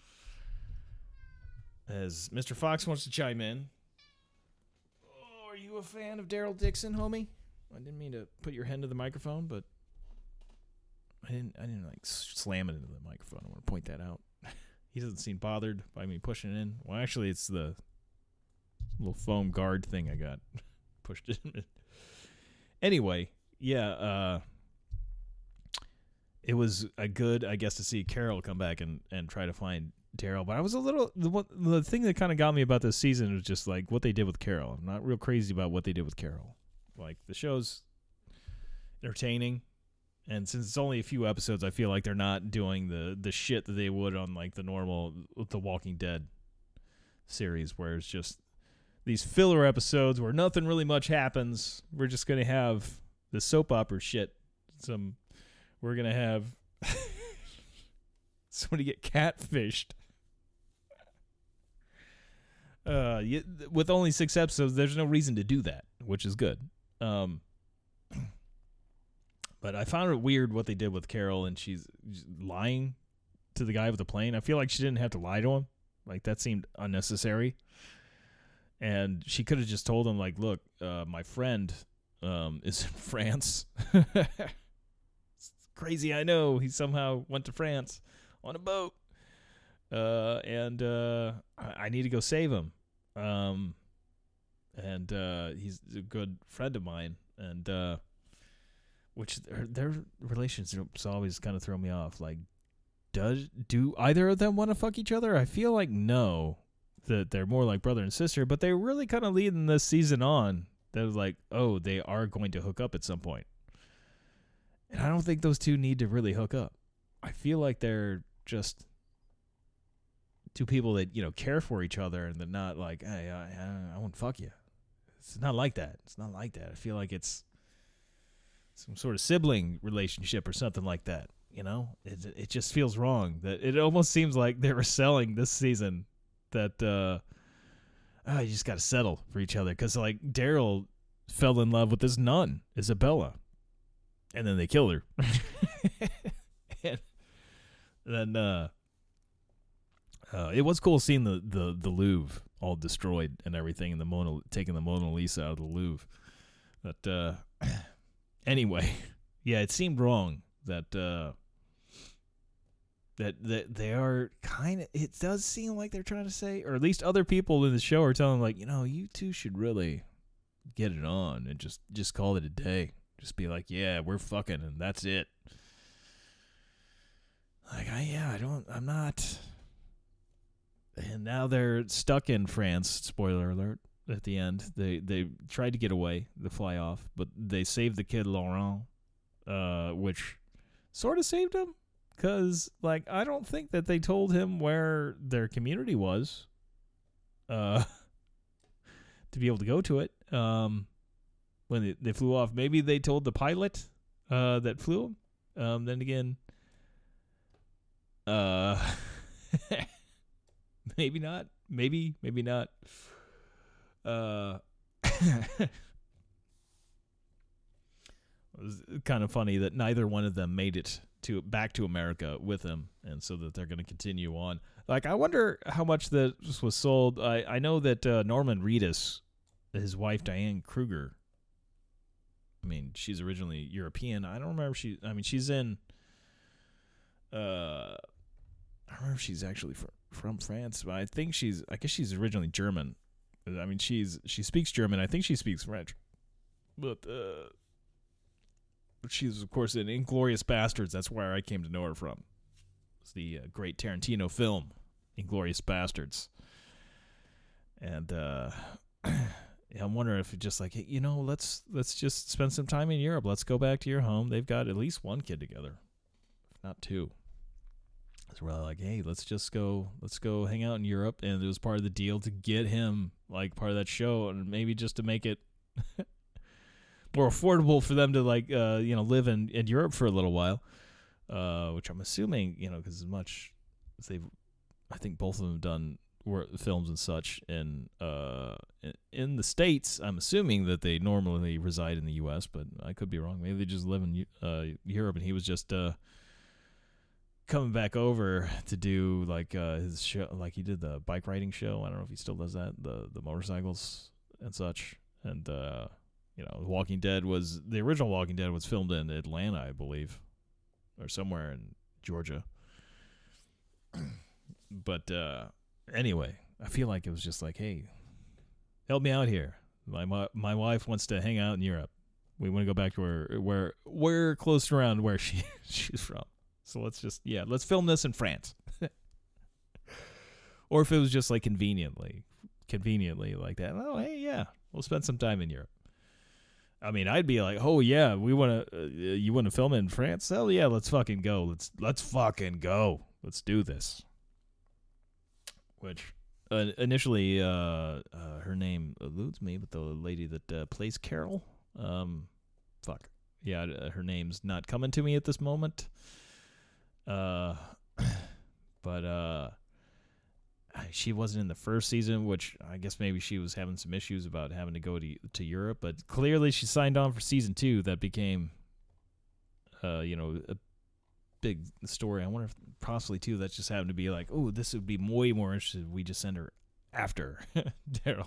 Mr. Fox wants to chime in. Oh, are you a fan of Daryl Dixon, homie? I didn't mean to put your hand to the microphone, but I didn't like slam it into the microphone. I want to point that out. He doesn't seem bothered by me pushing it in. Well, actually, it's the little foam guard thing I got pushed in. Anyway, yeah, it was a good, I guess, to see Carol come back and try to find Daryl. But I was a little, the thing that kind of got me about this season was just like what they did with Carol. I'm not real crazy about what they did with Carol. Like the show's entertaining, and since it's only a few episodes, I feel like they're not doing the shit that they would on like the normal The Walking Dead series, where it's just these filler episodes where nothing really much happens. We're just gonna have the soap opera shit. We're gonna have somebody get catfished. With only 6 episodes, there's no reason to do that, which is good. But I found it weird what they did with Carol, and she's lying to the guy with the plane. I feel like she didn't have to lie to him. Like that seemed unnecessary. And she could have just told him, like, look, my friend is in France. It's crazy, I know. He somehow went to France on a boat. And I need to go save him. And he's a good friend of mine. And which their relationships always kind of throw me off. Like, do either of them want to fuck each other? I feel like no. That they're more like brother and sister, but they're really kind of leading this season on. They're like, oh, they are going to hook up at some point. And I don't think those two need to really hook up. I feel like they're just two people that, you know, care for each other, and they're not like, hey, I won't fuck you. It's not like that. It's not like that. I feel like it's some sort of sibling relationship or something like that. You know, it just feels wrong. That it almost seems like they were selling this season that you just got to settle for each other, because like Daryl fell in love with this nun, Isabella, and then they killed her. And then it was cool seeing the Louvre all destroyed and everything, and taking the Mona Lisa out of the Louvre. But anyway, yeah, it seemed wrong that they are kind of, it does seem like they're trying to say, or at least other people in the show are telling, like, you know, you two should really get it on and just call it a day. Just be like, yeah, we're fucking, and that's it. Like, I'm not. And now they're stuck in France, spoiler alert, at the end. They tried to get away, the fly off, but they saved the kid Laurent, which sort of saved him. Because, like, I don't think that they told him where their community was to be able to go to it when they flew off. Maybe they told the pilot that flew him. Then again, maybe not. Maybe not. It was kind of funny that neither one of them made it back to America with him, and so that they're going to continue on. Like, I wonder how much this was sold. I know that Norman Reedus, his wife Diane Kruger, I mean, she's originally European. I don't remember she's in. I don't remember if she's actually from France, but I guess she's originally German. I mean, she speaks German. I think she speaks French, but she's, of course, in Inglourious Bastards. That's where I came to know her from. It's the great Tarantino film, Inglourious Bastards. And I'm wondering if it's just like, hey, let's just spend some time in Europe. Let's go back to your home. They've got at least one kid together, if not two. So we're like, hey, let's go hang out in Europe. And it was part of the deal to get him like part of that show, and maybe just to make it more affordable for them to live in Europe for a little while, which I'm assuming, because as much as I think both of them have done films and such in the States. I'm assuming that they normally reside in the U.S., but I could be wrong. Maybe they just live in Europe, and he was just coming back over to do his show, like he did the bike riding show. I don't know if he still does that, the motorcycles and such. And the original Walking Dead was filmed in Atlanta, I believe, or somewhere in Georgia. But anyway, I feel like it was just like, hey, help me out here. My wife wants to hang out in Europe. We want to go back to where we're close around where she's from. So let's film this in France. Or if it was just like conveniently like that. Oh, hey, yeah, we'll spend some time in Europe. I mean, I'd be like, oh yeah, we want to. You want to film it in France? Hell yeah, let's fucking go. Let's fucking go. Let's do this. Which initially, her name eludes me, but the lady that plays Carol, her name's not coming to me at this moment. But she wasn't in the first season, which I guess maybe she was having some issues about having to go to Europe. But clearly, she signed on for season 2. That became, a big story. I wonder if possibly too that just happened to be like, oh, this would be way more interesting if we just send her after Daryl.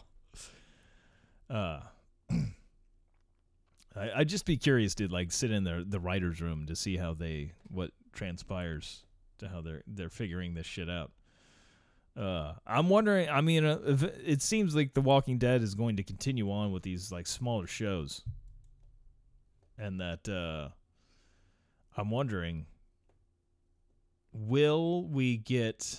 I'd just be curious to sit in the writer's room to see what transpires to how they're figuring this shit out. I'm wondering. I mean, if it seems like The Walking Dead is going to continue on with these smaller shows, and that I'm wondering, will we get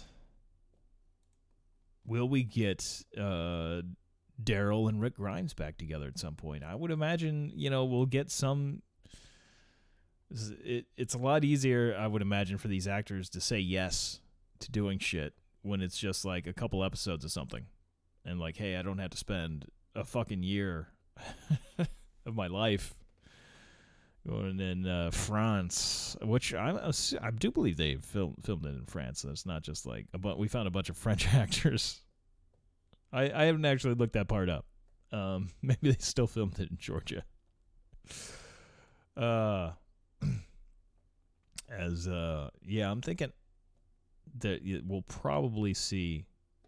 Daryl and Rick Grimes back together at some point? I would imagine, we'll get some. It's a lot easier, I would imagine, for these actors to say yes to doing shit when it's just a couple episodes of something, and hey, I don't have to spend a fucking year of my life going in France, which I do believe they filmed it in France. So it's not just we found a bunch of French actors. I haven't actually looked that part up. Maybe they still filmed it in Georgia. I'm thinking that we'll probably see.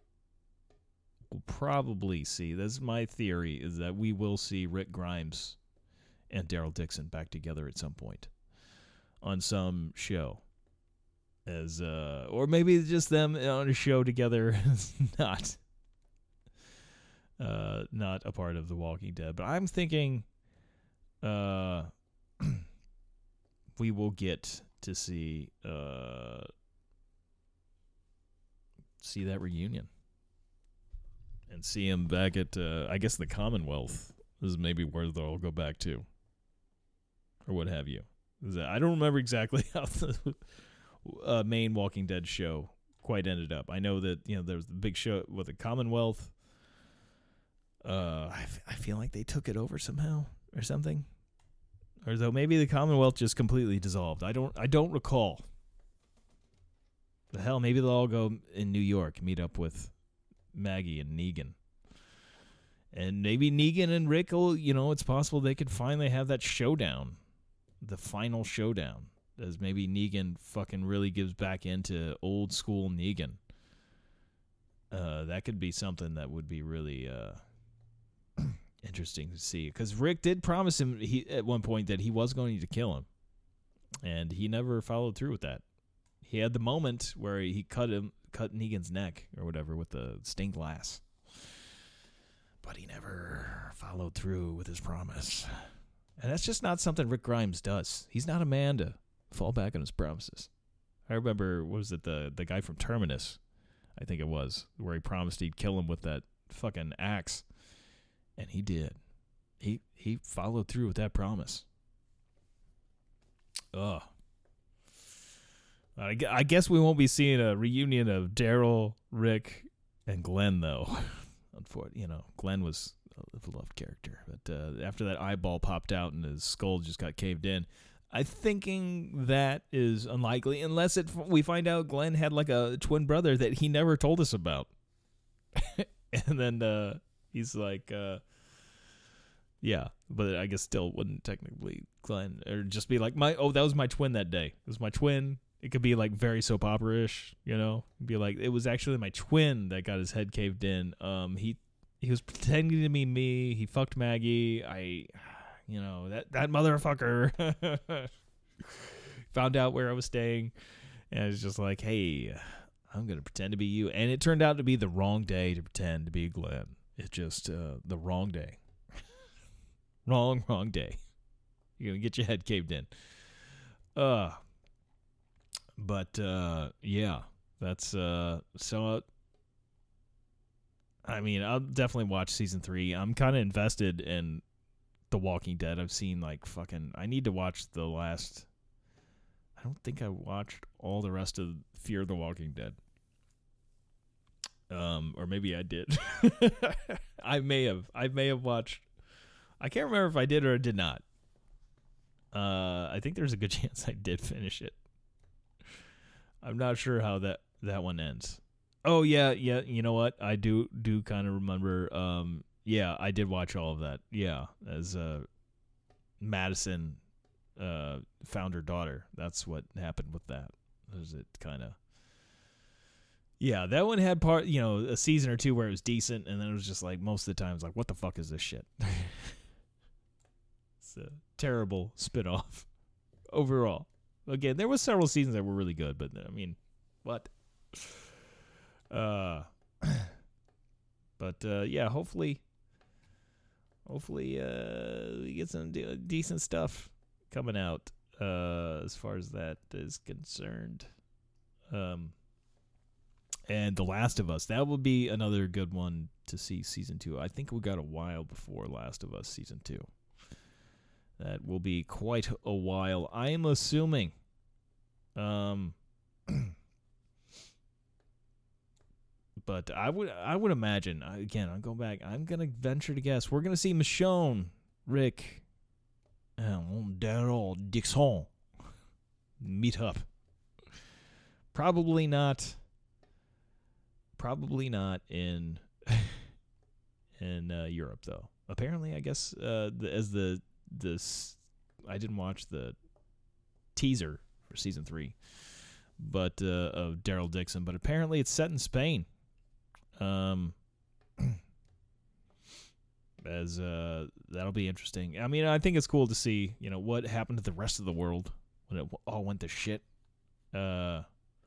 This is my theory, is that we will see Rick Grimes and Daryl Dixon back together at some point on some show, or maybe just them on a show together is not a part of The Walking Dead. But I'm thinking we will get to see that reunion and see him back at I guess the Commonwealth is maybe where they'll go back to, or what have you. I don't remember exactly how the main Walking Dead show quite ended up. I know that there was the big show with the Commonwealth. I feel like they took it over somehow or something, or though maybe the Commonwealth just completely dissolved. I don't recall. The hell, maybe they'll all go in New York, meet up with Maggie and Negan. And maybe Negan and Rick will, it's possible they could finally have that showdown. The final showdown. As maybe Negan fucking really gives back into old school Negan. That could be something that would be really interesting to see. Because Rick did promise him at one point that he was going to kill him. And he never followed through with that. He had the moment where he cut Negan's neck or whatever with the stained glass. But he never followed through with his promise. And that's just not something Rick Grimes does. He's not a man to fall back on his promises. I remember, what was it, the guy from Terminus, I think it was, where he promised he'd kill him with that fucking axe. And he did. He followed through with that promise. Ugh. I guess we won't be seeing a reunion of Daryl, Rick, and Glenn, though. Unfortunately, Glenn was a beloved character. But after that eyeball popped out and his skull just got caved in, I'm thinking that is unlikely, unless we find out Glenn had like a twin brother that he never told us about. And then he's like, yeah, but I guess still wouldn't technically Glenn, or just be like, that was my twin that day. It was my twin. It could be like very soap opera-ish, be like, it was actually my twin that got his head caved in. He was pretending to be me. He fucked Maggie. That motherfucker found out where I was staying, and I was just like, hey, I'm going to pretend to be you. And it turned out to be the wrong day to pretend to be Glenn. It's just the wrong day. Wrong day. You're going to get your head caved in. But yeah, that's so. I mean, I'll definitely watch season 3. I'm kind of invested in The Walking Dead. I've seen I need to watch the last. I don't think I watched all the rest of Fear the Walking Dead. Or maybe I did. I may have watched. I can't remember if I did or I did not. I think there's a good chance I did finish it. I'm not sure how that one ends. Oh yeah. You know what? I do kind of remember. Yeah, I did watch all of that. Yeah, as Madison found her daughter. That's what happened with that. Was it kind of? Yeah, that one had a season or two where it was decent, and then it was just like most of the time it's like, what the fuck is this shit? It's a terrible spinoff overall. Again, there was several seasons that were really good, but I mean, what? But yeah, hopefully we get some decent stuff coming out as far as that is concerned. And The Last of Us, that will be another good one to see season 2. I think we got a while before Last of Us season 2. That will be quite a while, I am assuming. But I would imagine, again, I'm going back, I'm going to venture to guess, we're going to see Michonne, Rick, and Daryl Dixon meet up. Probably not in Europe, though. Apparently, I guess I didn't watch the teaser for season 3, but of Daryl Dixon. But apparently, it's set in Spain. As that'll be interesting. I mean, I think it's cool to see what happened to the rest of the world when it all went to shit. Yeah,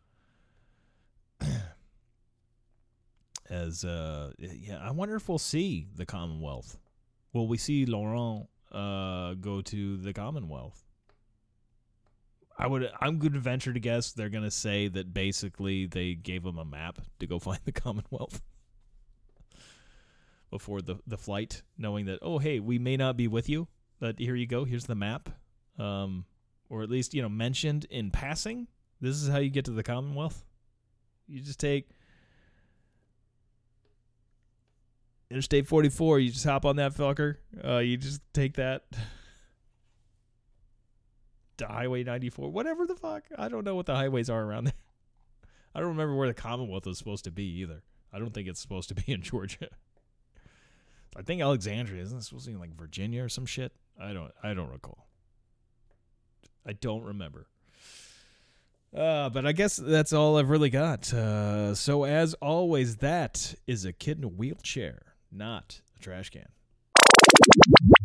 I wonder if we'll see the Commonwealth. Will we see Laurent go to the Commonwealth? I'm going to venture to guess they're going to say that basically they gave him a map to go find the Commonwealth before the flight, knowing that, oh, hey, we may not be with you, but here you go. Here's the map. Or at least, mentioned in passing. This is how you get to the Commonwealth. You just take Interstate 44. You just hop on that fucker. You just take that to Highway 94. Whatever the fuck. I don't know what the highways are around there. I don't remember where the Commonwealth was supposed to be either. I don't think it's supposed to be in Georgia. I think Alexandria. Isn't it supposed to be in like Virginia or some shit? I don't recall. I don't remember. But I guess that's all I've really got. So as always, that is a kid in a wheelchair, not a trash can.